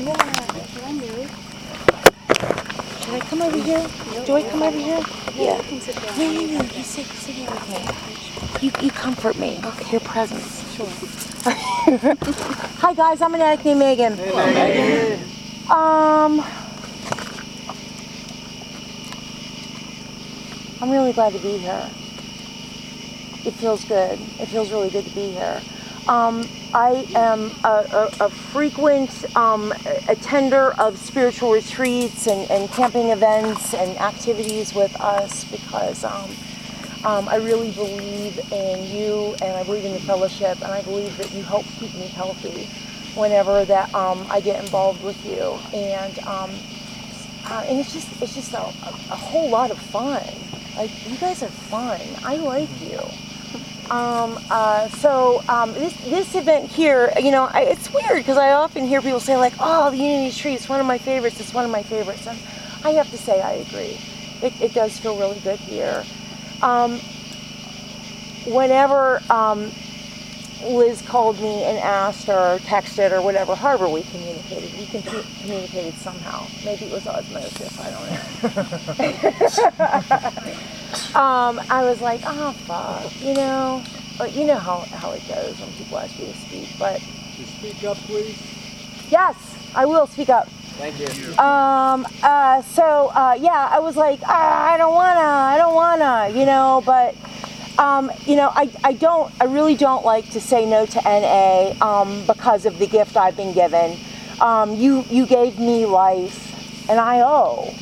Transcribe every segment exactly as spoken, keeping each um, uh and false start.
I'm gonna, should I move? Should I come over here? Do I come over here? Yeah. You can sit down. No, no, no. You sit, sit here with me. You, you comfort me. Okay. Your presence. Sure. Hi, guys. I'm an addict named Megan. Hey, Megan. Um, I'm really glad to be here. It feels good. It feels really good to be here. Um, I am a, a, a frequent um, attender of spiritual retreats and, and camping events and activities with us because um, um, I really believe in you and I believe in the fellowship and I believe that you help keep me healthy whenever that um, I get involved with you. And um, uh, and it's just it's just a, a, a whole lot of fun. Like, you guys are fun. I like you. Um, uh, so um, this this event here, you know, I, it's weird because I often hear people say like, "Oh, the Unity Retreat is one of my favorites. It's one of my favorites." And I have to say, I agree. It, it does feel really good here. Um, whenever um, Liz called me and asked or texted or whatever, however we communicated, we con- communicated somehow. Maybe it was osmosis. I don't know. Um, I was like, oh, fuck, you know, but you know how, how it goes when people ask you to speak, but... Can you speak up, please? Yes, I will speak up. Thank you. Um, uh, so, uh, yeah, I was like, ah, I don't wanna, I don't wanna, you know, but, um, you know, I, I don't, I really don't like to say no to N A, um, because of the gift I've been given. Um, you, you gave me life, and I owe.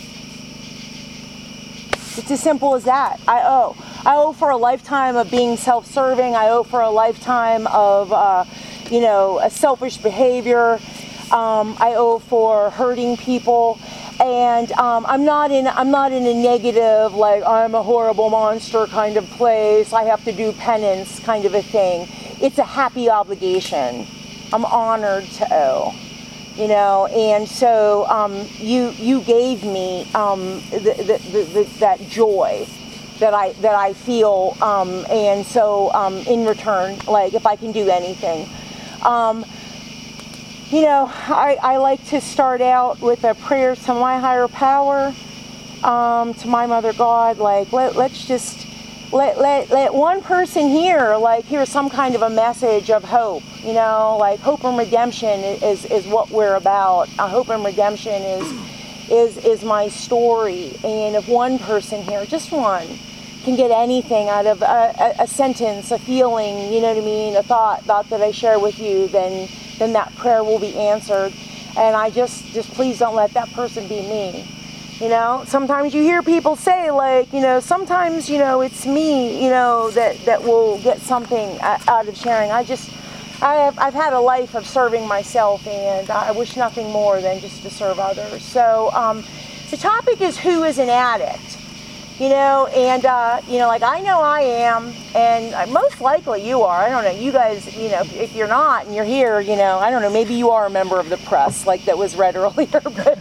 It's as simple as that. I owe. I owe for a lifetime of being self-serving. I owe for a lifetime of, uh, you know, a selfish behavior. Um, I owe for hurting people, and um, I'm not in. I'm not in a negative, like I'm a horrible monster kind of place. I have to do penance kind of a thing. It's a happy obligation. I'm honored to owe. You know, and so um, you you gave me um, the, the, the, the, that joy that I that I feel, um, and so um, in return, like if I can do anything, um, you know, I, I like to start out with a prayer to my higher power, um, to my Mother God. Like let let's just let let let one person here like hear some kind of a message of hope. You know, like hope and redemption is, is what we're about. Uh, hope and redemption is, is is my story. And if one person here, just one, can get anything out of a, a, a sentence, a feeling, you know what I mean, a thought, thought that I share with you, then then that prayer will be answered. And I just, just please don't let that person be me. You know, sometimes you hear people say like, you know, sometimes, you know, it's me, you know, that, that will get something out of sharing. I just... I have, I've had a life of serving myself, and I wish nothing more than just to serve others. So um, the topic is who is an addict, you know, and, uh, you know, like I know I am, and most likely you are. I don't know, you guys, you know, if you're not and you're here, you know, I don't know, maybe you are a member of the press, like that was read earlier, but,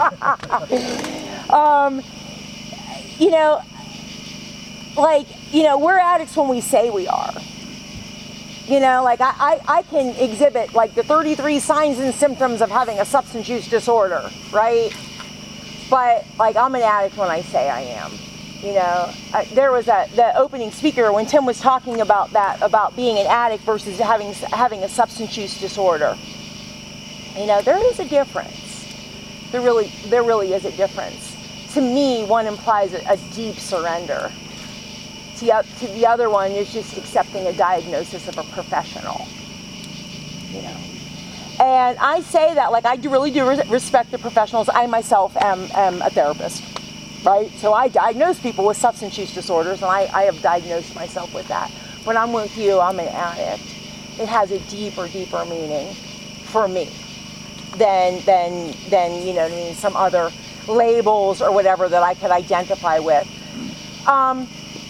um, you know, like, you know, we're addicts when we say we are. You know, like I, I, I can exhibit like the thirty-three signs and symptoms of having a substance use disorder, right? But like I'm an addict when I say I am. You know, I, there was a the opening speaker when Tim was talking about that, about being an addict versus having having a substance use disorder. You know, there is a difference. There really, there really is a difference. To me, one implies a, a deep surrender. To the other one is just accepting a diagnosis of a professional, you know. And I say that, like, I do really do respect the professionals. I myself am, am a therapist, right? So I diagnose people with substance use disorders, and I, I have diagnosed myself with that. When I'm with you, I'm an addict. It has a deeper, deeper meaning for me than, than, than you know what I mean, some other labels or whatever that I could identify with. Um,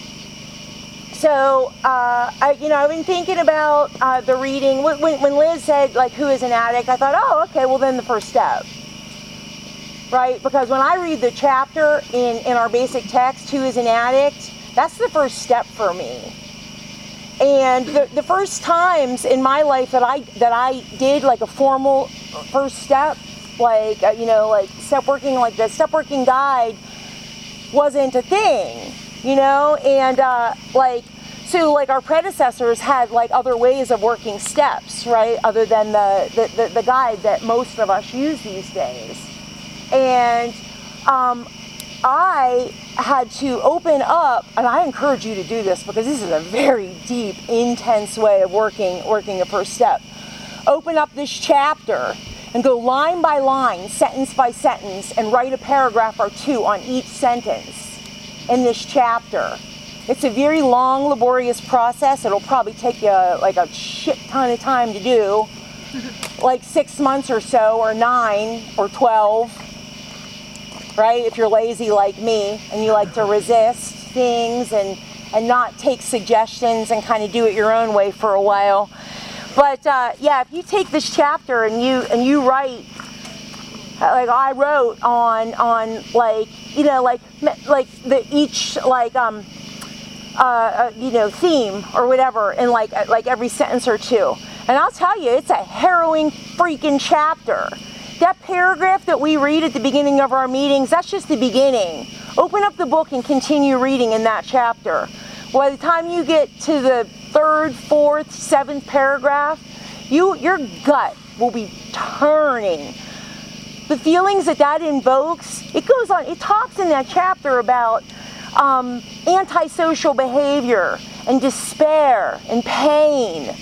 So, uh, I, you know, I've been thinking about uh, the reading. When, when Liz said, like, who is an addict, I thought, oh, okay, well, then the first step, right? Because when I read the chapter in, in our basic text, who is an addict, that's the first step for me. And the, the first times in my life that I that I did, like, a formal first step, like, uh, you know, like step working, like the step working guide wasn't a thing, you know, and uh, like, so like our predecessors had like other ways of working steps, right, other than the, the, the, the guide that most of us use these days. And um, I had to open up, and I encourage you to do this because this is a very deep, intense way of working, working a first step. Open up this chapter and go line by line, sentence by sentence, and write a paragraph or two on each sentence in this chapter. It's a very long, laborious process. It'll probably take you like a shit ton of time to do, like six months or so, or nine, or twelve, right? If you're lazy like me and you like to resist things and, and not take suggestions and kind of do it your own way for a while. But uh, yeah, if you take this chapter and you and you write, like I wrote on on like you know like like the each like um uh, uh you know theme or whatever in like like every sentence or two, and I'll tell you, it's a harrowing freaking chapter. That paragraph that we read at the beginning of our meetings, that's just the beginning. Open up the book and continue reading in that chapter. By the time you get to the third, fourth, seventh paragraph, you your gut will be turning. The feelings that that invokes, it goes on, it talks in that chapter about um, antisocial behavior and despair and pain.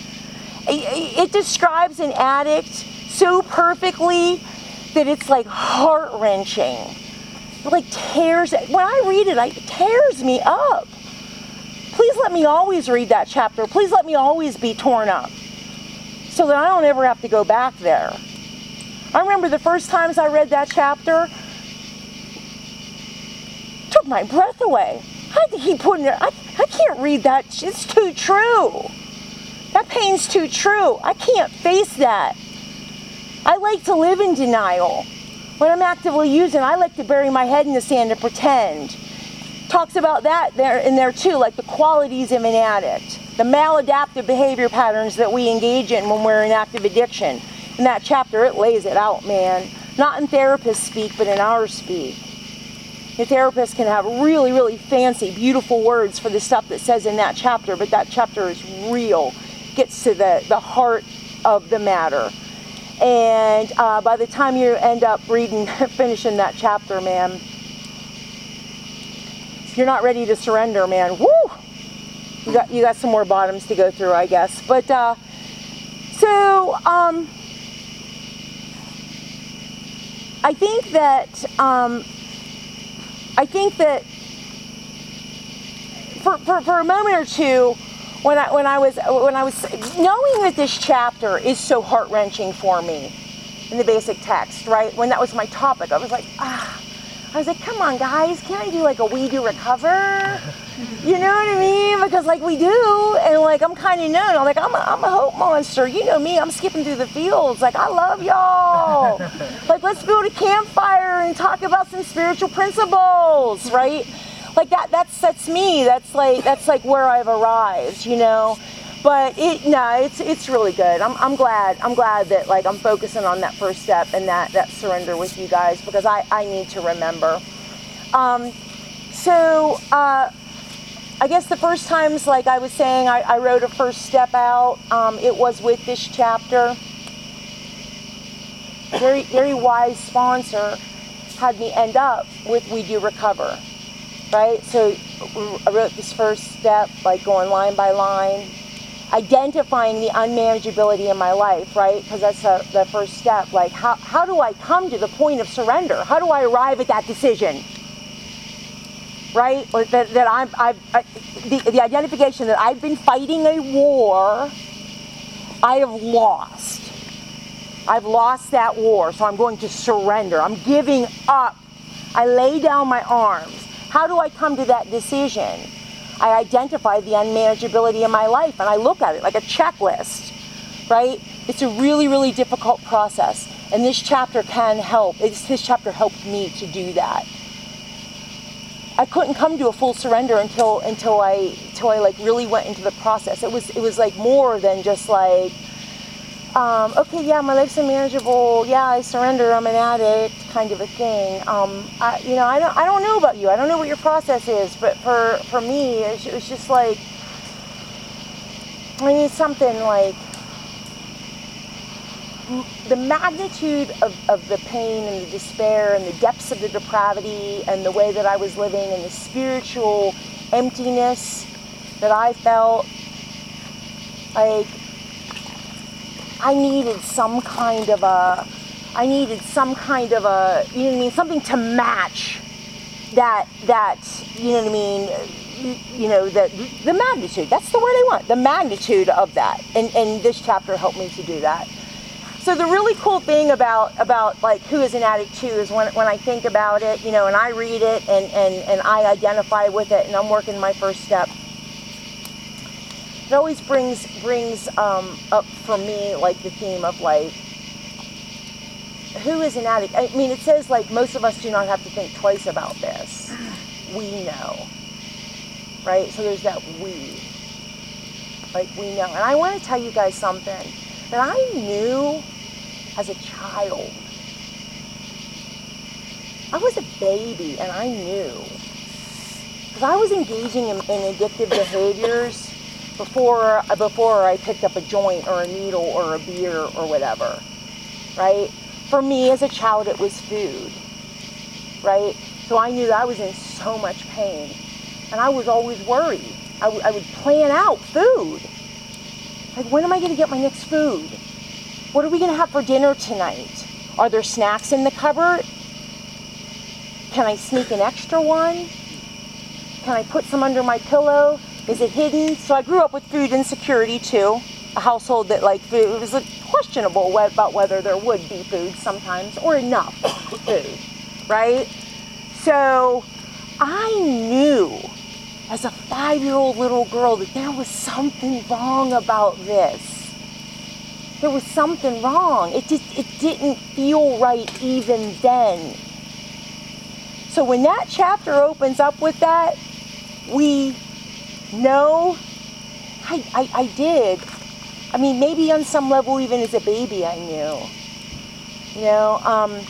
It, it describes an addict so perfectly that it's like heart-wrenching. It like tears, when I read it, it tears me up. Please let me always read that chapter. Please let me always be torn up so that I don't ever have to go back there. I remember the first times I read that chapter, it took my breath away. I had to keep putting it, I, I can't read that, it's too true. That pain's too true. I can't face that. I like to live in denial. When I'm actively using, I like to bury my head in the sand and pretend. Talks about that there in there too, like the qualities of an addict, the maladaptive behavior patterns that we engage in when we're in active addiction. In that chapter, it lays it out, man. Not in therapist speak, but in our speak. The therapist can have really, really fancy, beautiful words for the stuff that says in that chapter, but that chapter is real. Gets to the, the heart of the matter. And uh, by the time you end up reading, finishing that chapter, man, if you're not ready to surrender, man, woo! You got you got some more bottoms to go through, I guess. But uh, so um, I think that um, I think that for, for for a moment or two, when I when I was when I was knowing that this chapter is so heart-wrenching for me in the basic text, right? When that was my topic, I was like, ah. I was like, come on, guys, can't I do like a We Do Recover? You know what I mean? Because like we do, and like I'm kind of known. I'm like, I'm a, I'm a hope monster. You know me, I'm skipping through the fields. Like, I love y'all. Like, let's build a campfire and talk about some spiritual principles, right? Like that, that's, that's me. That's like, that's like where I've arrived, you know? But it, no, it's it's really good. I'm I'm glad. I'm glad that like I'm focusing on that first step and that that surrender with you guys, because I I need to remember. Um, so uh, I guess the first times, like I was saying, I, I wrote a first step out. Um, it was with this chapter. Very very wise sponsor had me end up with We Do Recover, right? So I wrote this first step, like going line by line, identifying the unmanageability in my life, right? Because that's a, the first step. Like, how, how do I come to the point of surrender? How do I arrive at that decision, right? Or that, that I'm, I've, I, the, the identification that I've been fighting a war, I have lost. I've lost that war, so I'm going to surrender. I'm giving up. I lay down my arms. How do I come to that decision? I identify the unmanageability in my life, and I look at it like a checklist, right? It's a really, really difficult process, and this chapter can help. It's, this chapter helped me to do that. I couldn't come to a full surrender until until I until I like really went into the process. It was it was like more than just like um, okay, yeah, my life's unmanageable. Yeah, I surrender. I'm an addict, kind of a thing. Um, I, you know, I don't, I don't know about you. I don't know what your process is, but for for me, it, it was just like I need something like the magnitude of, of the pain and the despair and the depths of the depravity and the way that I was living and the spiritual emptiness that I felt. Like, I needed some kind of a, I needed some kind of a, you know what I mean, something to match that, that, you know what I mean, you, you know, the, the magnitude, that's the word I want, the magnitude of that. And, and this chapter helped me to do that. So the really cool thing about, about like Who is an Addict too is when, when I think about it, you know, and I read it and, and, and I identify with it and I'm working my first step, it always brings brings um, up for me like the theme of like, who is an addict? I mean, it says like most of us do not have to think twice about this. We know, right? So there's that we, like we know. And I want to tell you guys something that I knew as a child. I was a baby and I knew because I was engaging in, in addictive behaviors before before I picked up a joint or a needle or a beer or whatever, right? For me as a child, it was food, right? So I knew that I was in so much pain, and I was always worried. I, w- I would plan out food. Like, when am I going to get my next food? What are we going to have for dinner tonight? Are there snacks in the cupboard? Can I sneak an extra one? Can I put some under my pillow? Is it hidden? So I grew up with food insecurity too. A household that like food, it was questionable about whether there would be food sometimes or enough food, right? So I knew as a five-year-old little girl that there was something wrong about this. There was something wrong. It just, it didn't feel right even then. So when that chapter opens up with that, we know, I, I, I did. I mean, maybe on some level, even as a baby, I knew. You know, um,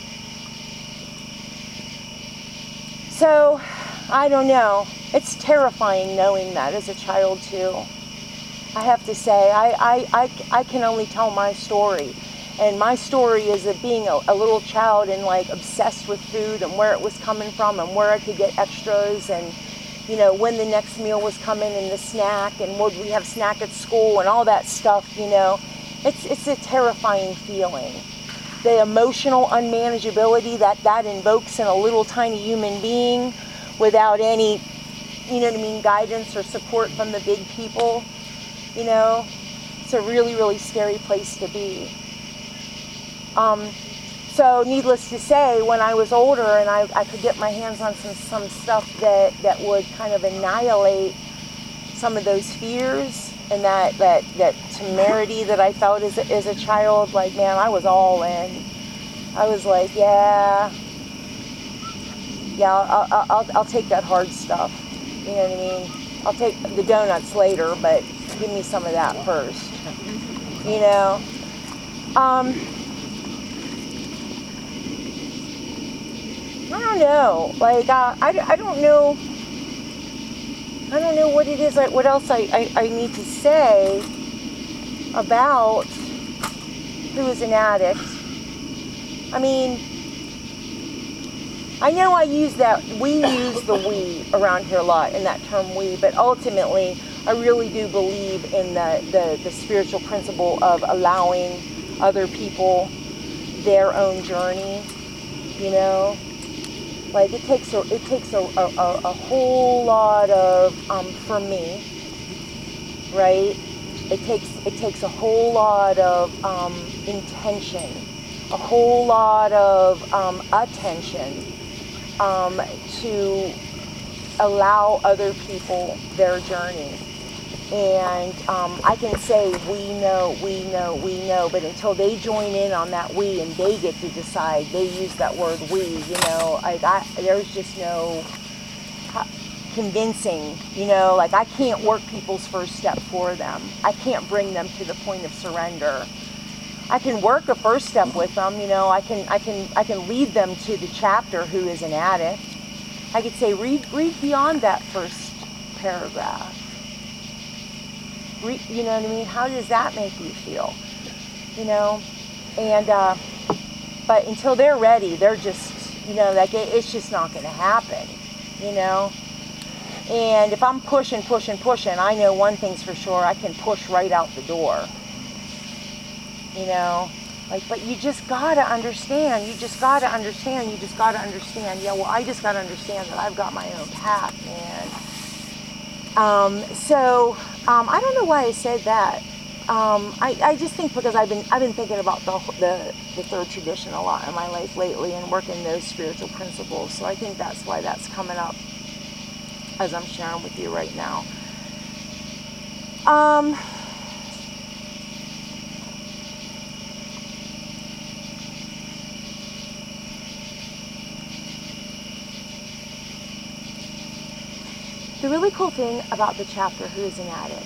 so, I don't know. It's terrifying knowing that as a child, too. I have to say, I, I, I, I can only tell my story. And my story is of being a, a little child and, like, obsessed with food and where it was coming from and where I could get extras and, you know, when the next meal was coming and the snack and would we have snack at school and all that stuff, you know. It's it's a terrifying feeling. The emotional unmanageability that that invokes in a little tiny human being without any, you know what I mean, guidance or support from the big people, you know. It's a really, really scary place to be. Um, So needless to say, when I was older and I, I could get my hands on some, some stuff that, that would kind of annihilate some of those fears and that, that, that temerity that I felt as a, as a child, like, man, I was all in. I was like, yeah, yeah, I'll, I'll, I'll, I'll take that hard stuff. You know what I mean? I'll take the donuts later, but give me some of that first. You know? Um... I don't know, like, uh, I, I don't know, I don't know what it is, what else I, I, I need to say about Who is an Addict. I mean, I know I use that, we use the we around here a lot, in that term we, but ultimately, I really do believe in the, the, the spiritual principle of allowing other people their own journey, you know? Like, it takes a, it takes a, a, a whole lot of, um, for me, right? It takes, it takes a whole lot of um, intention, a whole lot of um, attention um, to allow other people their journey. And um, I can say we know, we know, we know, but until they join in on that we and they get to decide, they use that word we, you know, like I, there's just no convincing, you know, like I can't work people's first step for them. I can't bring them to the point of surrender. I can work a first step with them. You know, I can I can I can lead them to the chapter who is an addict. I could say read read beyond that first paragraph. Read, you know what I mean? How does that make you feel? You know, and uh, but until they're ready, they're just, you know, like it, it's just not going to happen. You know. And if I'm pushing, pushing, pushing, I know one thing's for sure, I can push right out the door. You know, like, but you just gotta understand, you just gotta understand, you just gotta understand, yeah, well, I just gotta understand that I've got my own path, man. Um, so, um, I don't know why I said that. Um, I, I just think because I've been, I've been thinking about the, the, the third tradition a lot in my life lately and working those spiritual principles, so I think that's why that's coming up as I'm sharing with you right now. Um, the really cool thing about the chapter, Who is an Addict?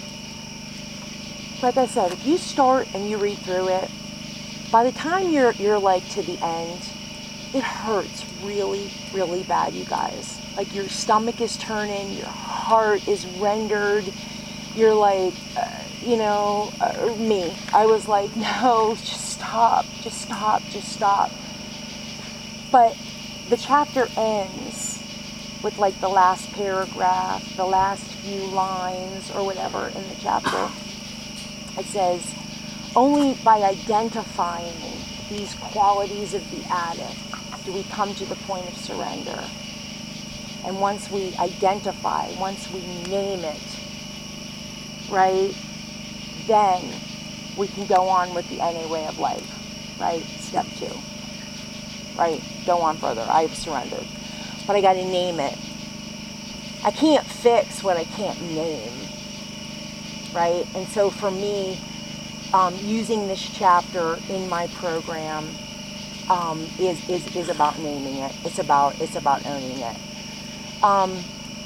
Like I said, if you start and you read through it, by the time you're, you're like to the end, it hurts really, really bad, you guys. Like your stomach is turning, your heart is rendered. You're like, uh, you know, uh, me. I was like, no, just stop, just stop, just stop. But the chapter ends with like the last paragraph, the last few lines or whatever in the chapter. It says, only by identifying these qualities of the addict do we come to the point of surrender. And once we identify, once we name it, right, then we can go on with the N A way of life, right? Step two, right? Go on further. I've surrendered. But I got to name it. I can't fix what I can't name, right? And so for me, um, using this chapter in my program um, is, is, is about naming it. It's about, it's about owning it. Um,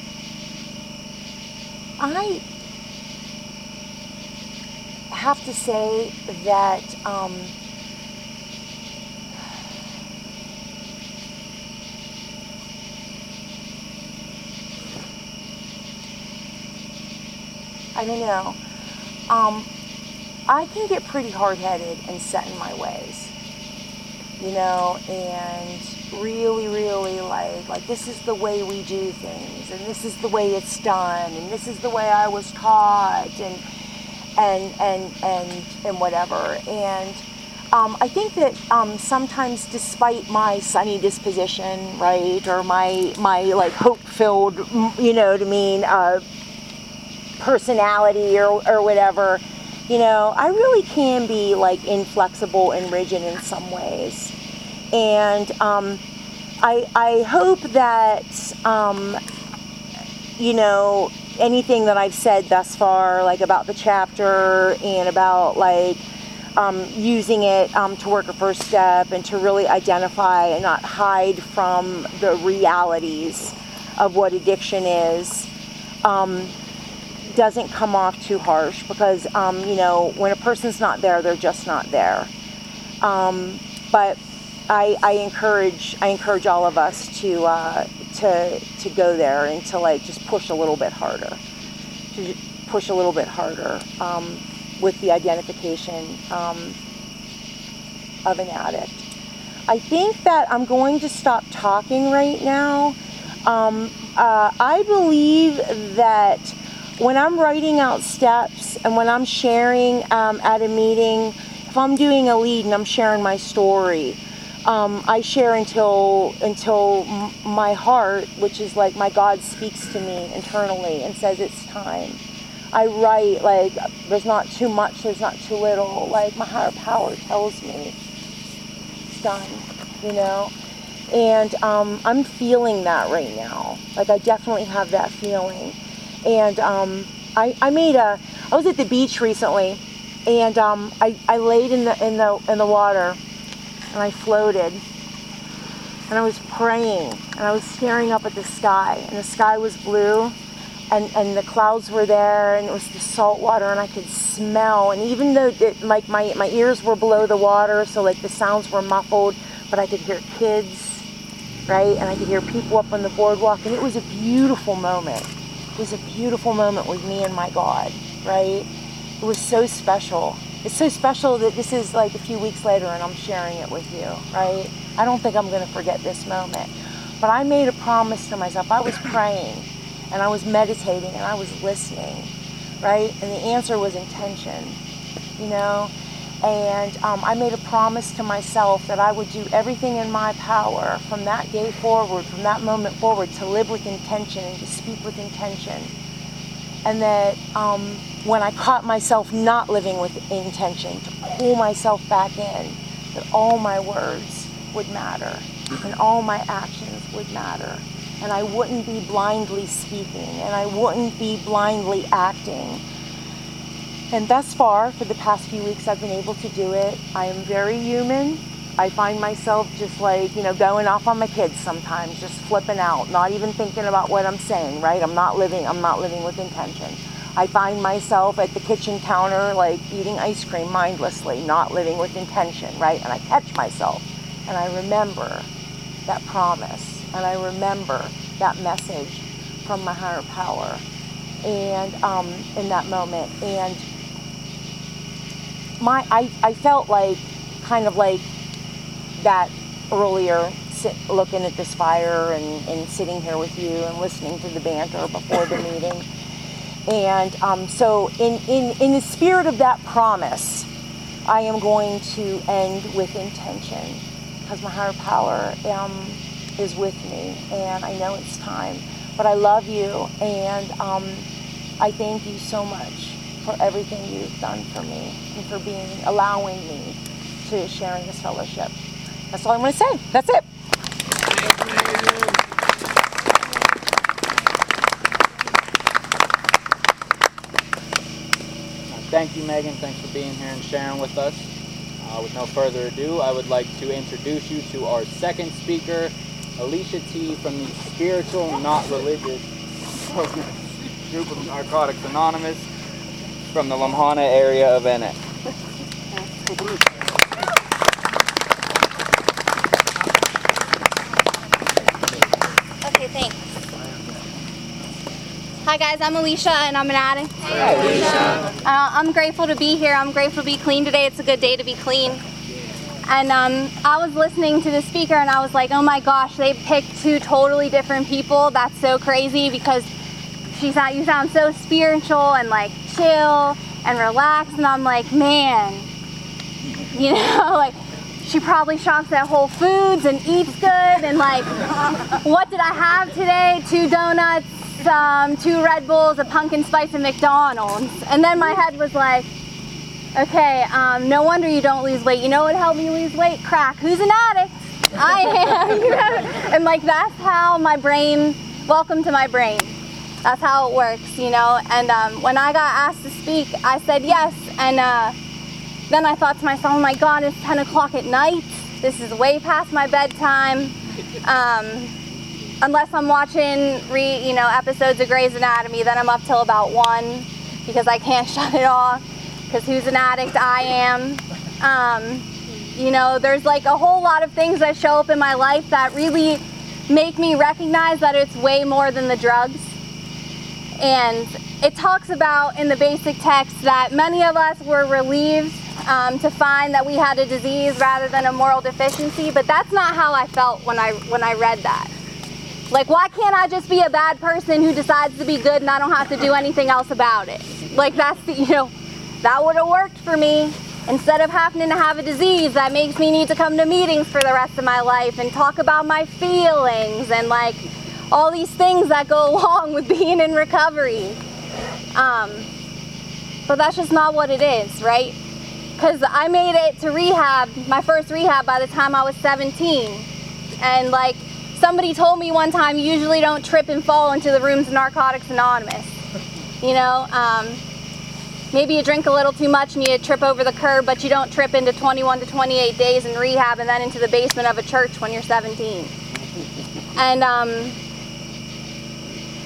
I have to say that um, I don't know. Um, I can get pretty hard-headed and set in my ways, you know, and really, really like, like this is the way we do things, and this is the way it's done, and this is the way I was taught, and and and and and whatever. And um, I think that um, sometimes, despite my sunny disposition, right, or my my like hope-filled, you know what I mean, uh, personality or or whatever, you know, I really can be like inflexible and rigid in some ways. And um, I, I hope that, um, you know, anything that I've said thus far, like about the chapter and about like um, using it um, to work a first step and to really identify and not hide from the realities of what addiction is, um, doesn't come off too harsh, because, um, you know, when a person's not there, they're just not there. Um, but I, I encourage I encourage all of us to uh, to to go there and to like just push a little bit harder, to push a little bit harder um, with the identification um, of an addict. I think that I'm going to stop talking right now. Um, uh, I believe that when I'm writing out steps and when I'm sharing um, at a meeting, if I'm doing a lead and I'm sharing my story, Um, I share until until m- my heart, which is like my God, speaks to me internally and says it's time. I write like there's not too much, there's not too little. Like my higher power tells me it's done, you know. And um, I'm feeling that right now. Like I definitely have that feeling. And um, I, I made a. I was at the beach recently, and um, I, I laid in the in the in the water. And I floated, and I was praying, and I was staring up at the sky, and the sky was blue, and, and the clouds were there, and it was the salt water, and I could smell, and even though it, like my, my ears were below the water, so like the sounds were muffled, but I could hear kids, right, and I could hear people up on the boardwalk, and it was a beautiful moment. It was a beautiful moment with me and my God, right? It was so special. It's so special that this is like a few weeks later and I'm sharing it with you, right? I don't think I'm going to forget this moment. But I made a promise to myself. I was praying and I was meditating and I was listening, right? And the answer was intention, you know? And um, I made a promise to myself that I would do everything in my power from that day forward, from that moment forward, to live with intention and to speak with intention. And that um, when I caught myself not living with intention, to pull myself back in, that all my words would matter and all my actions would matter. And I wouldn't be blindly speaking and I wouldn't be blindly acting. And thus far, for the past few weeks, I've been able to do it. I am very human. I find myself just like, you know, going off on my kids sometimes, just flipping out, not even thinking about what I'm saying, right? I'm not living, I'm not living with intention. I find myself at the kitchen counter, like eating ice cream mindlessly, not living with intention, right? And I catch myself and I remember that promise and I remember that message from my higher power and um, in that moment. And my, I, I felt like, kind of like that earlier, sit, looking at this fire and, and sitting here with you and listening to the banter before the meeting. And um, so in, in, in the spirit of that promise, I am going to end with intention because my higher power um, is with me and I know it's time. But I love you and um, I thank you so much for everything you've done for me and for being, allowing me to share in this fellowship. That's all I'm going to say. That's it. Thank you, Megan. Thanks for being here and sharing with us. Uh, with no further ado, I would like to introduce you to our second speaker, Alicia T. from the Spiritual Not Religious group of Narcotics Anonymous from the Lamhana area of N A. Okay, thanks. Hi guys, I'm Alicia and I'm an addict. Hey, Alicia. Uh, I'm grateful to be here. I'm grateful to be clean today. It's a good day to be clean. And um, I was listening to the speaker and I was like, oh my gosh, they picked two totally different people. That's so crazy because she's not, you sound so spiritual and like chill and relaxed. And I'm like, man, you know, like she probably shops at Whole Foods and eats good. And like, what did I have today? Two donuts, um, two Red Bulls, a pumpkin spice, and McDonald's. And then my head was like, okay, um, no wonder you don't lose weight. You know what helped me lose weight? Crack. Who's an addict? I am. You know? And like that's how my brain, welcome to my brain. That's how it works, you know. And um, when I got asked to speak, I said yes. And uh, then I thought to myself, oh my God, it's ten o'clock at night. This is way past my bedtime. Um, unless I'm watching, re, you know, episodes of Grey's Anatomy, then I'm up till about one because I can't shut it off. Because who's an addict? I am. Um, you know, there's like a whole lot of things that show up in my life that really make me recognize that it's way more than the drugs. And it talks about in the basic text that many of us were relieved um, to find that we had a disease rather than a moral deficiency, but that's not how I felt when I, when I read that. Like, why can't I just be a bad person who decides to be good and I don't have to do anything else about it? Like, that's the, you know, that would have worked for me. Instead of having to have a disease that makes me need to come to meetings for the rest of my life and talk about my feelings and like all these things that go along with being in recovery. Um, but that's just not what it is, right? Because I made it to rehab, my first rehab, by the time I was seventeen. And like somebody told me one time, you usually don't trip and fall into the rooms of Narcotics Anonymous. You know, um, maybe you drink a little too much and you trip over the curb, but you don't trip into twenty-one to twenty-eight days in rehab and then into the basement of a church when you're seventeen. And um,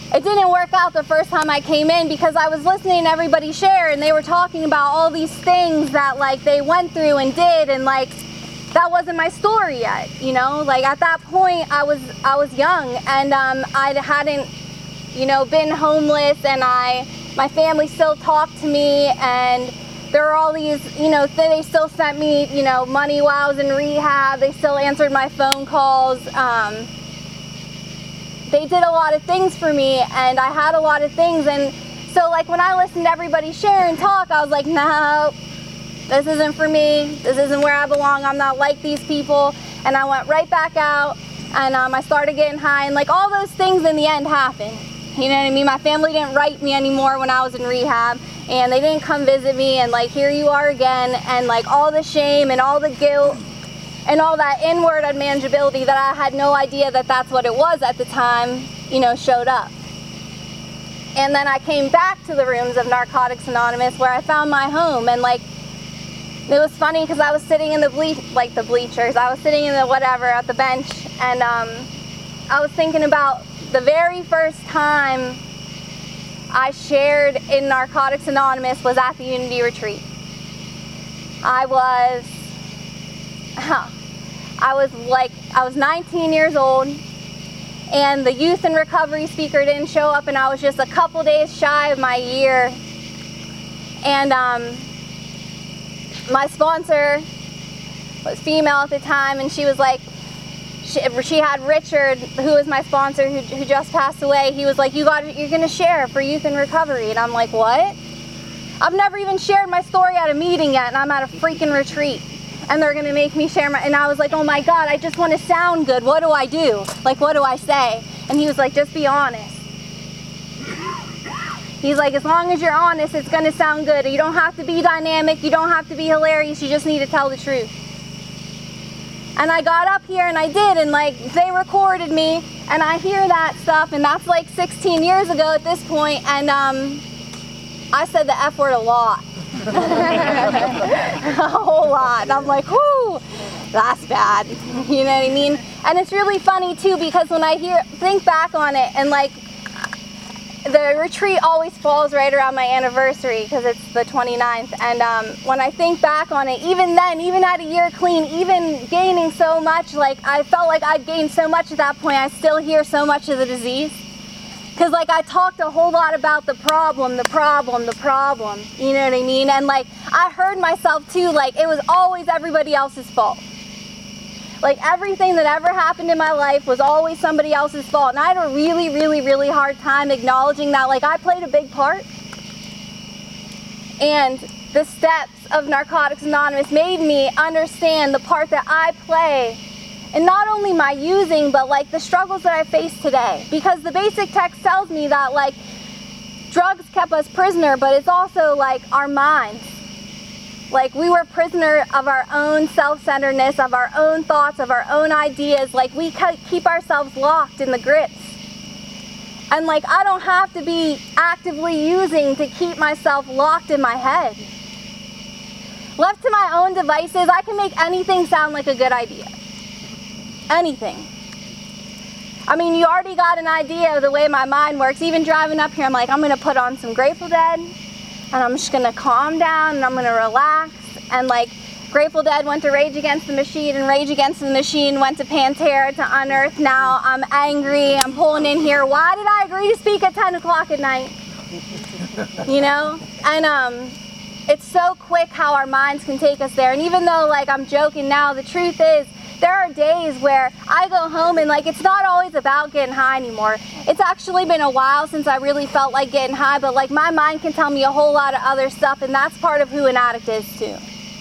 it didn't work out the first time I came in because I was listening to everybody share and they were talking about all these things that like they went through and did, and like that wasn't my story yet, you know? Like at that point I was I was young, and um, I hadn't, you know, been homeless, and I my family still talked to me, and there were all these, you know, they still sent me, you know, money while I was in rehab. They still answered my phone calls. Um, they did a lot of things for me, and I had a lot of things. And so like when I listened to everybody share and talk, I was like, no, this isn't for me. This isn't where I belong. I'm not like these people. And I went right back out, and um, I started getting high, and like all those things in the end happened. You know what I mean? My family didn't write me anymore when I was in rehab, and they didn't come visit me, and like here you are again, and like all the shame and all the guilt and all that inward unmanageability that I had no idea that that's what it was at the time, you know, showed up. And then I came back to the rooms of Narcotics Anonymous, where I found my home, and like it was funny because I was sitting in the ble like the bleachers, I was sitting in the whatever at the bench, and um, I was thinking about the very first time I shared in Narcotics Anonymous was at the Unity Retreat. I was, I was like, I was nineteen years old, and the youth and recovery speaker didn't show up, and I was just a couple days shy of my year. And um, my sponsor was female at the time, and she was like, She, she had Richard, who was my sponsor, who, who just passed away. He was like, you got, you're gonna share for youth in recovery. And I'm like, what? I've never even shared my story at a meeting yet, and I'm at a freaking retreat. And they're gonna make me share my, and I was like, oh my God, I just wanna sound good. What do I do? Like, what do I say? And he was like, just be honest. He's like, as long as you're honest, it's gonna sound good. You don't have to be dynamic, you don't have to be hilarious, you just need to tell the truth. And I got up here and I did, and like they recorded me, and I hear that stuff, and that's like sixteen years ago at this point, and um, I said the F word a lot. A whole lot. And I'm like, whoo, that's bad. You know what I mean? And it's really funny too, because when I hear, think back on it, and like the retreat always falls right around my anniversary because it's the twenty-ninth, and um, when I think back on it, even then, even at a year clean, even gaining so much, like I felt like I'd gained so much at that point, I still hear so much of the disease. Because like I talked a whole lot about the problem, the problem, the problem, you know what I mean? And like I heard myself too, like it was always everybody else's fault. Like everything that ever happened in my life was always somebody else's fault. And I had a really, really, really hard time acknowledging that like I played a big part. And the steps of Narcotics Anonymous made me understand the part that I play in not only my using, but like the struggles that I face today. Because the basic text tells me that like drugs kept us prisoner, but it's also like our minds. Like we were prisoner of our own self-centeredness, of our own thoughts, of our own ideas. Like we keep ourselves locked in the grips. And like I don't have to be actively using to keep myself locked in my head. Left to my own devices, I can make anything sound like a good idea. Anything. I mean, you already got an idea of the way my mind works. Even driving up here, I'm like, I'm gonna put on some Grateful Dead, and I'm just gonna calm down, and I'm gonna relax. And like Grateful Dead went to Rage Against the Machine, and Rage Against the Machine went to Pantera, to Unearth. Now I'm angry, I'm pulling in here. Why did I agree to speak at ten o'clock at night? You know? And um, it's so quick how our minds can take us there. And even though like I'm joking now, the truth is, there are days where I go home and like it's not always about getting high anymore. It's actually been a while since I really felt like getting high, but like my mind can tell me a whole lot of other stuff, and that's part of who an addict is too.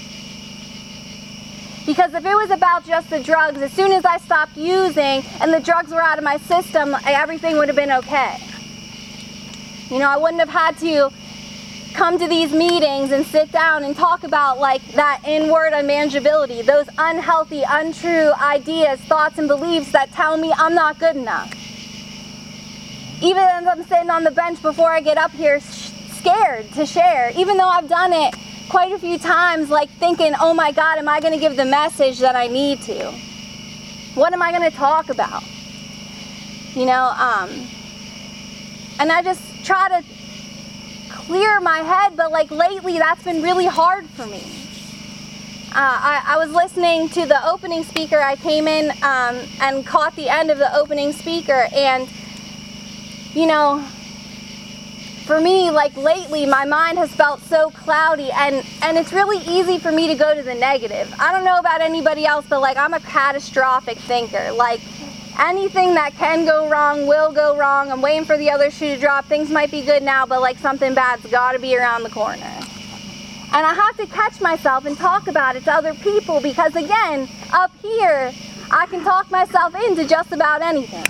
Because if it was about just the drugs, as soon as I stopped using and the drugs were out of my system, everything would have been okay. You know, I wouldn't have had to come to these meetings and sit down and talk about like that inward unmanageability, those unhealthy, untrue ideas, thoughts, and beliefs that tell me I'm not good enough. Even as I'm sitting on the bench before I get up here, scared to share, even though I've done it quite a few times, like thinking, oh my God, am I going to give the message that I need to? What am I going to talk about? You know, um, and I just try to clear my head, but like lately that's been really hard for me. Uh, I, I was listening to the opening speaker. I came in um, and caught the end of the opening speaker, and you know, for me, like lately, my mind has felt so cloudy, and, and it's really easy for me to go to the negative. I don't know about anybody else, but like I'm a catastrophic thinker. Like anything that can go wrong will go wrong. I'm waiting for the other shoe to drop. Things might be good now, but like something bad's gotta be around the corner. And I have to catch myself and talk about it to other people, because again, up here, I can talk myself into just about anything.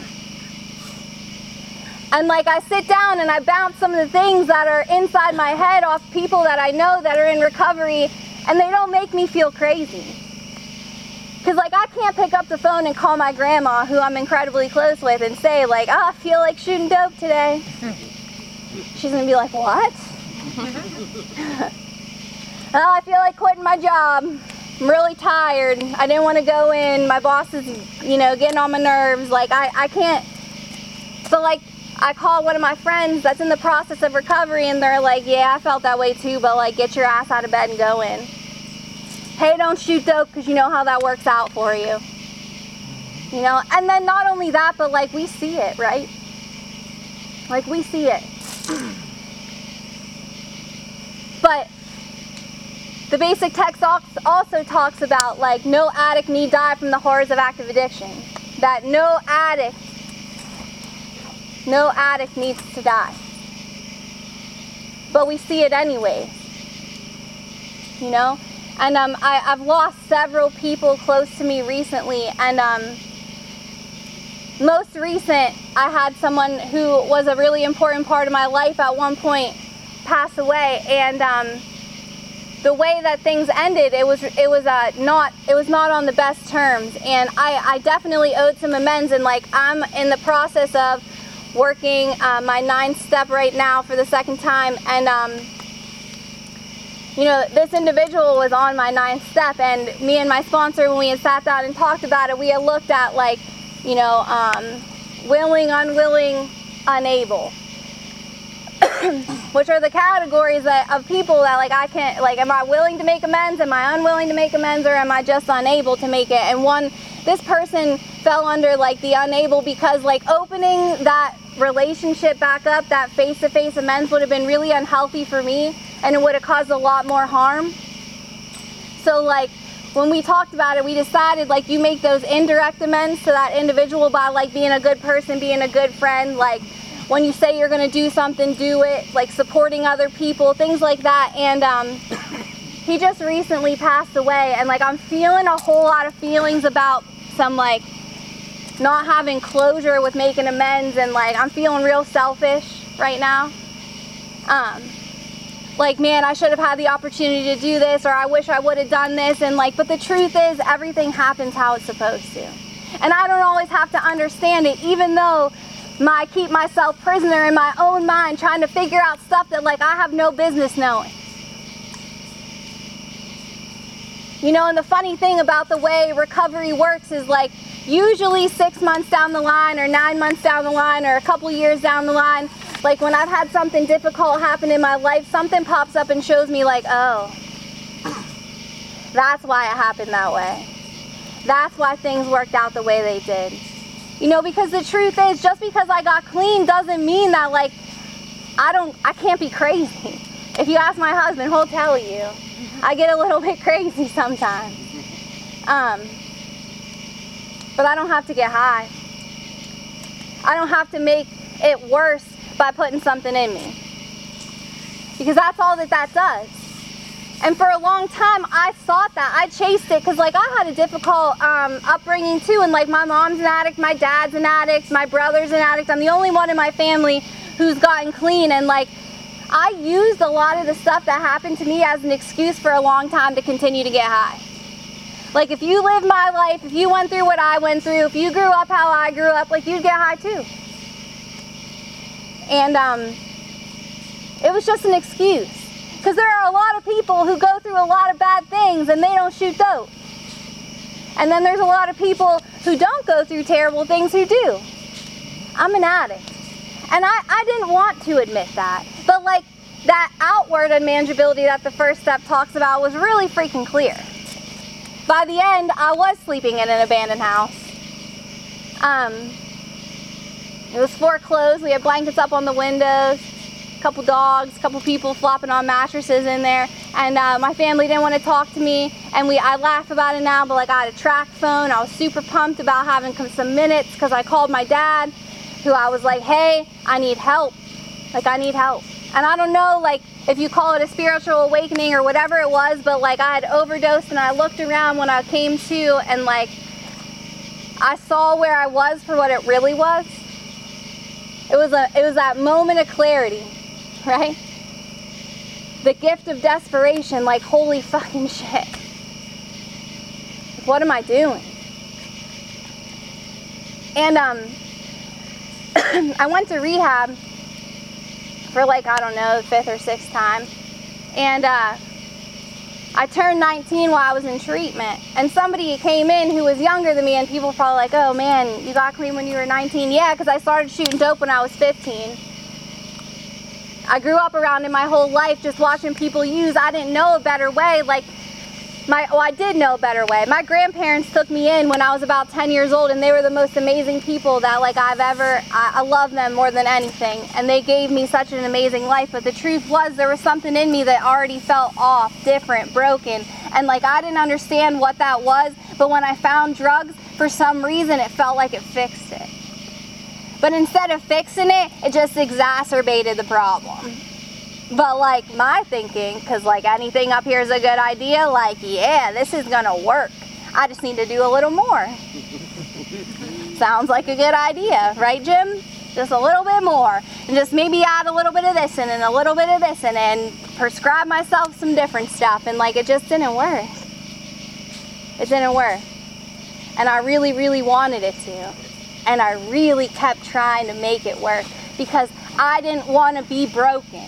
And like I sit down and I bounce some of the things that are inside my head off people that I know that are in recovery, and they don't make me feel crazy. Because like I can't pick up the phone and call my grandma, who I'm incredibly close with, and say like, oh, I feel like shooting dope today. She's gonna be like, what? Oh, I feel like quitting my job. I'm really tired. I didn't want to go in. My boss is, you know, getting on my nerves. Like I, I can't. So like I call one of my friends that's in the process of recovery, and they're like, yeah, I felt that way too, but like get your ass out of bed and go in. Hey, don't shoot dope, because you know how that works out for you. You know, and then not only that, but like we see it, right? Like we see it. But the basic text also talks about like no addict need die from the horrors of active addiction. That no addict, no addict needs to die. But we see it anyway. You know? And um, I, I've lost several people close to me recently, and um, most recent, I had someone who was a really important part of my life at one point pass away, and um, the way that things ended, it was it was uh, not it was not on the best terms, and I, I definitely owed some amends, and like I'm in the process of working uh, my ninth step right now for the second time, and um, you know, this individual was on my ninth step, and me and my sponsor, when we had sat down and talked about it, we had looked at like, you know, um, willing, unwilling, unable, which are the categories that, of people that like I can't, like, am I willing to make amends, am I unwilling to make amends, or am I just unable to make it? And one, this person fell under like the unable, because like opening that relationship back up, that face-to-face amends would have been really unhealthy for me, and it would have caused a lot more harm. So like when we talked about it, we decided like you make those indirect amends to that individual by like being a good person, being a good friend, like when you say you're going to do something, do it, like supporting other people, things like that. And um, he just recently passed away, and like I'm feeling a whole lot of feelings about some like not having closure with making amends, and like I'm feeling real selfish right now. Um, like, man, I should have had the opportunity to do this, or I wish I would have done this, and like, but the truth is everything happens how it's supposed to. And I don't always have to understand it, even though my, I keep myself prisoner in my own mind trying to figure out stuff that like I have no business knowing. You know, and the funny thing about the way recovery works is like usually six months down the line, or nine months down the line, or a couple years down the line, like when I've had something difficult happen in my life, something pops up and shows me like, oh, that's why it happened that way. That's why things worked out the way they did. You know, because the truth is, just because I got clean doesn't mean that like I don't, I can't be crazy. If you ask my husband, he'll tell you, I get a little bit crazy sometimes. Um, but I don't have to get high. I don't have to make it worse by putting something in me, because that's all that that does. And for a long time I thought that, I chased it, because like I had a difficult um, upbringing too, and like my mom's an addict, my dad's an addict, my brother's an addict. I'm the only one in my family who's gotten clean, and like I used a lot of the stuff that happened to me as an excuse for a long time to continue to get high. Like if you lived my life, if you went through what I went through, if you grew up how I grew up, like you'd get high too. And um, it was just an excuse. Because there are a lot of people who go through a lot of bad things and they don't shoot dope. And then there's a lot of people who don't go through terrible things who do. I'm an addict. And I, I didn't want to admit that. But like that outward unmanageability that the first step talks about was really freaking clear. By the end, I was sleeping in an abandoned house. Um, it was foreclosed. We had blankets up on the windows, a couple dogs, a couple people flopping on mattresses in there. And uh, my family didn't want to talk to me. And we, I laugh about it now, but like I had a track phone. I was super pumped about having some minutes because I called my dad, who I was like, hey, I need help. Like I need help. And I don't know, like, if you call it a spiritual awakening or whatever it was, but like I had overdosed and I looked around when I came to and like I saw where I was for what it really was. It was a, it was that moment of clarity, right? The gift of desperation, like holy fucking shit. What am I doing? And um, I went to rehab for like, I don't know, the fifth or sixth time. And uh, I turned nineteen while I was in treatment. And somebody came in who was younger than me, and people were probably like, oh man, you got clean when you were nineteen. Yeah, because I started shooting dope when I was fifteen. I grew up around it my whole life just watching people use. I didn't know a better way. Like, my, well, I did know a better way. My grandparents took me in when I was about ten years old, and they were the most amazing people that like I've ever, I, I love them more than anything. And they gave me such an amazing life. But the truth was there was something in me that already felt off, different, broken. And like I didn't understand what that was. But when I found drugs, for some reason, it felt like it fixed it. But instead of fixing it, it just exacerbated the problem. But like my thinking, because like anything up here is a good idea, like, yeah, this is gonna work. I just need to do a little more. Sounds like a good idea, right, Jim? Just a little bit more. And just maybe add a little bit of this in and a little bit of this in and prescribe myself some different stuff. And like it just didn't work. It didn't work. And I really, really wanted it to. And I really kept trying to make it work because I didn't want to be broken.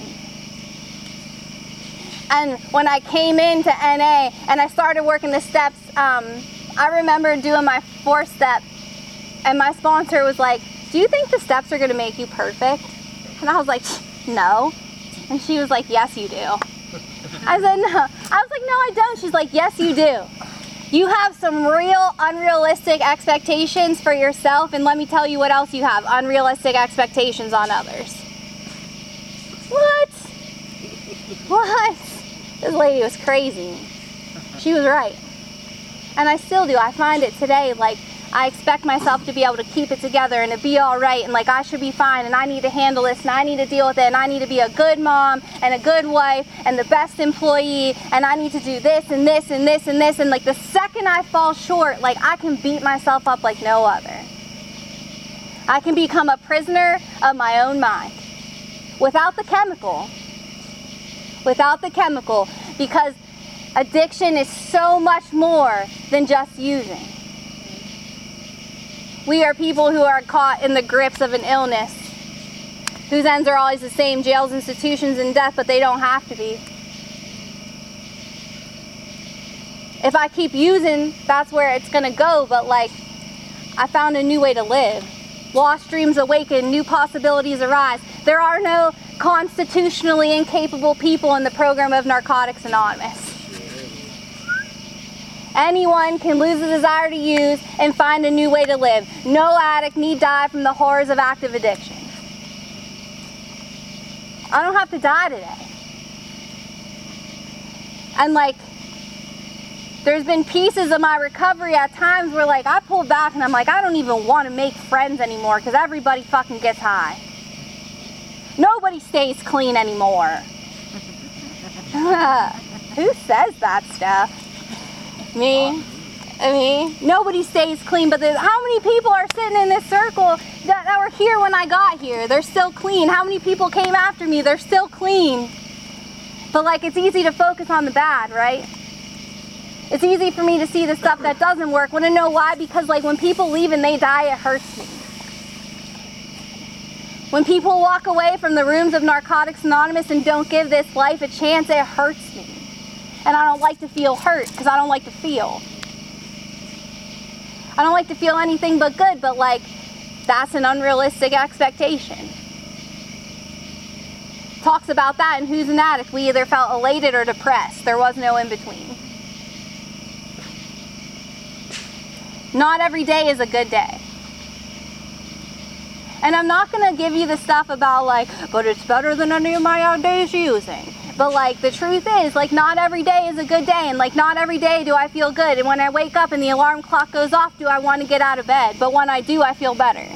And when I came into N A and I started working the steps, um, I remember doing my fourth step and my sponsor was like, do you think the steps are going to make you perfect? And I was like, no. And she was like, yes, you do. I said, no. I was like, no, I don't. She's like, yes, you do. You have some real unrealistic expectations for yourself, and let me tell you what else you have, unrealistic expectations on others. What? What? This lady was crazy. She was right. And I still do. I find it today, like, I expect myself to be able to keep it together and to be all right, and like I should be fine, and I need to handle this, and I need to deal with it, and I need to be a good mom and a good wife and the best employee, and I need to do this and this and this and this, and like the second I fall short, like I can beat myself up like no other. I can become a prisoner of my own mind without the chemical. Without the chemical, because addiction is so much more than just using. We are people who are caught in the grips of an illness, whose ends are always the same, jails, institutions, and death, but they don't have to be. If I keep using, that's where it's gonna go, but like, I found a new way to live. Lost dreams awaken, new possibilities arise. There are no constitutionally incapable people in the program of Narcotics Anonymous. Anyone can lose the desire to use and find a new way to live. No addict need die from the horrors of active addiction. I don't have to die today. And like, there's been pieces of my recovery at times where like I pulled back and I'm like, I don't even want to make friends anymore because everybody fucking gets high. Nobody stays clean anymore. Who says that stuff? Me? I mean, nobody stays clean, but how many people are sitting in this circle that, that were here when I got here? They're still clean. How many people came after me? They're still clean. But like, it's easy to focus on the bad, right? It's easy for me to see the stuff that doesn't work. Want to know why? Because like when people leave and they die, it hurts me. When people walk away from the rooms of Narcotics Anonymous and don't give this life a chance, it hurts me. And I don't like to feel hurt because I don't like to feel. I don't like to feel anything but good, but like, that's an unrealistic expectation. talks about that in Who's an Addict. We either felt elated or depressed. There was no in between. Not every day is a good day. And I'm not going to give you the stuff about like, but it's better than any of my other days using. But like, the truth is, like, not every day is a good day. And like, not every day do I feel good. And when I wake up and the alarm clock goes off, do I want to get out of bed? But when I do, I feel better.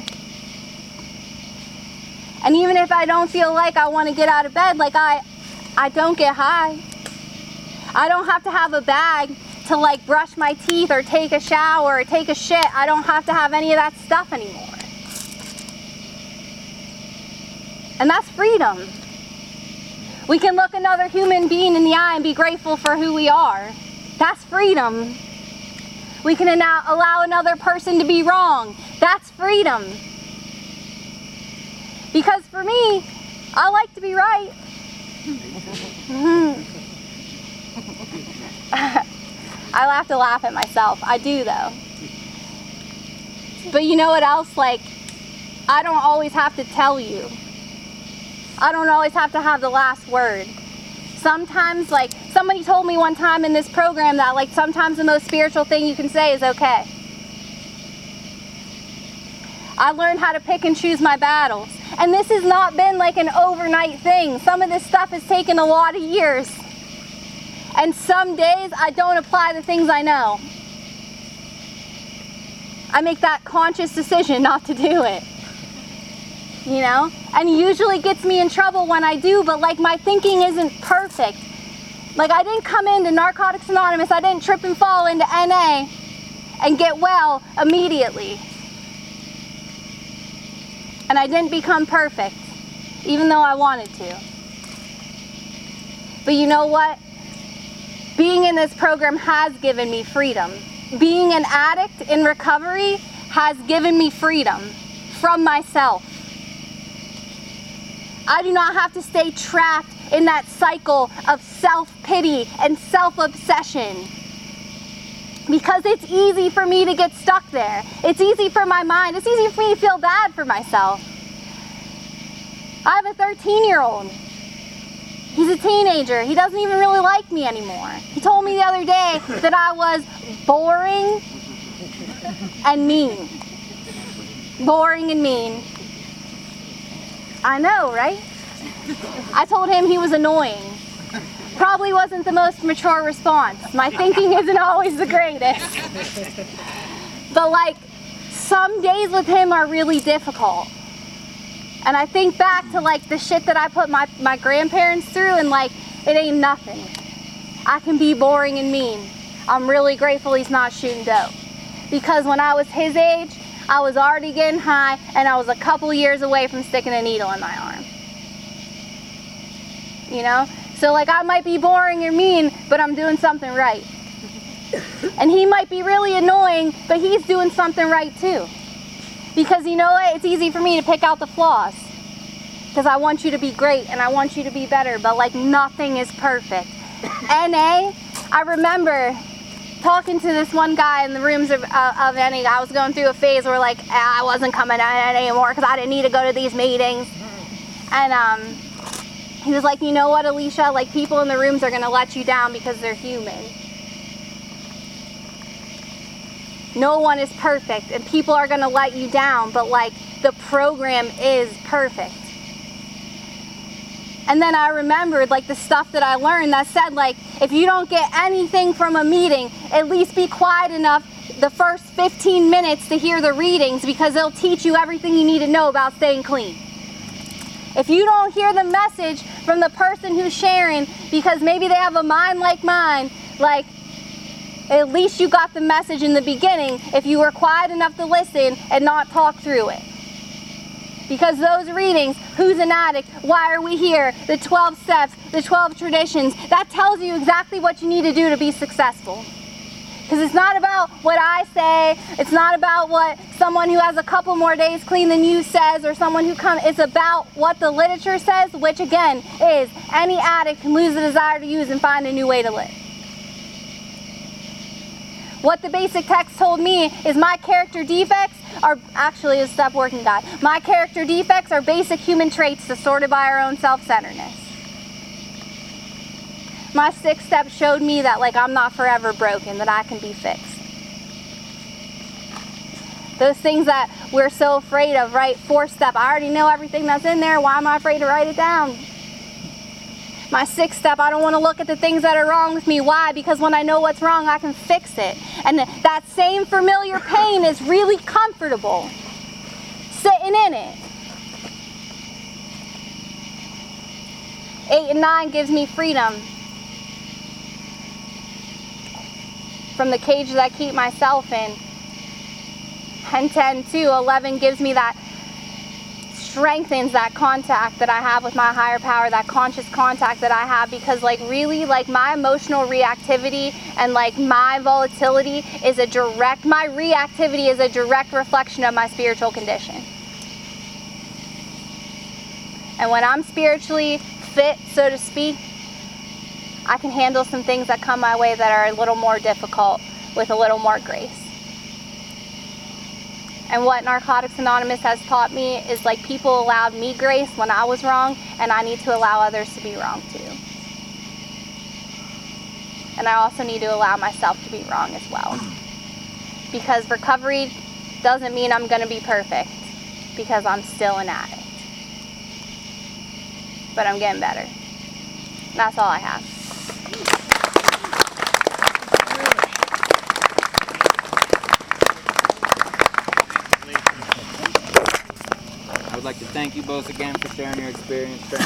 And even if I don't feel like I want to get out of bed, like I, I don't get high. I don't have to have a bag to like brush my teeth or take a shower or take a shit. I don't have to have any of that stuff anymore. And that's freedom. We can look another human being in the eye and be grateful for who we are. That's freedom. We can now allow another person to be wrong. That's freedom. Because for me, I like to be right. I have to laugh at myself. I do though. But you know what else? Like, I don't always have to tell you. I don't always have to have the last word. Sometimes, like, somebody told me one time in this program that, like, sometimes the most spiritual thing you can say is okay. I learned how to pick and choose my battles. And this has not been like an overnight thing. Some of this stuff has taken a lot of years. And some days I don't apply the things I know. I make that conscious decision not to do it. You know? And it usually gets me in trouble when I do, but like my thinking isn't perfect. Like I didn't come into Narcotics Anonymous, I didn't trip and fall into N A and get well immediately. And I didn't become perfect, even though I wanted to. But you know what? Being in this program has given me freedom. Being an addict in recovery has given me freedom from myself. I do not have to stay trapped in that cycle of self-pity and self-obsession. Because it's easy for me to get stuck there. It's easy for my mind. It's easy for me to feel bad for myself. I have a thirteen-year-old. He's a teenager. He doesn't even really like me anymore. He told me the other day that I was boring and mean. Boring and mean. I know, right? I told him he was annoying. Probably wasn't the most mature response. My thinking isn't always the greatest. But like, some days with him are really difficult. And I think back to like the shit that I put my, my grandparents through and like, it ain't nothing. I can be boring and mean. I'm really grateful he's not shooting dope. Because when I was his age, I was already getting high and I was a couple years away from sticking a needle in my arm. You know? So like I might be boring or mean, but I'm doing something right. And he might be really annoying, but he's doing something right too. Because you know what? It's easy for me to pick out the flaws. Because I want you to be great and I want you to be better, but like nothing is perfect. N A, I remember talking to this one guy in the rooms of, uh, of N A. I was going through a phase where like I wasn't coming to N A anymore because I didn't need to go to these meetings. And um, he was like, you know what, Alicia? Like people in the rooms are going to let you down because they're human. No one is perfect and people are going to let you down, but like the program is perfect. And then I remembered like the stuff that I learned that said like, if you don't get anything from a meeting, at least be quiet enough the first fifteen minutes to hear the readings because they'll teach you everything you need to know about staying clean. If you don't hear the message from the person who's sharing because maybe they have a mind like mine, like at least you got the message in the beginning if you were quiet enough to listen and not talk through it. Because those readings, who's an addict, why are we here, the twelve steps, the twelve traditions, that tells you exactly what you need to do to be successful. Because it's not about what I say, it's not about what someone who has a couple more days clean than you says or someone who comes, it's about what the literature says, which again is any addict can lose the desire to use and find a new way to live. What the basic text told me is my character defects are actually a step working guide. My character defects are basic human traits distorted by our own self-centeredness. My sixth step showed me that like I'm not forever broken, that I can be fixed. Those things that we're so afraid of, right? Fourth step, I already know everything that's in there. Why am I afraid to write it down? My sixth step, I don't want to look at the things that are wrong with me. Why? Because when I know what's wrong, I can fix it. And that same familiar pain is really comfortable, sitting in it. Eight and nine gives me freedom from the cage that I keep myself in. And ten to eleven gives me that, strengthens that contact that I have with my higher power, that conscious contact that I have, because like really like my emotional reactivity and like my volatility is a direct, my reactivity is a direct reflection of my spiritual condition. And when I'm spiritually fit, so to speak, I can handle some things that come my way that are a little more difficult with a little more grace. And what Narcotics Anonymous has taught me is like people allowed me grace when I was wrong, and I need to allow others to be wrong too. And I also need to allow myself to be wrong as well. Because recovery doesn't mean I'm going to be perfect, because I'm still an addict. But I'm getting better. And that's all I have. I would like to thank you both again for sharing your experience.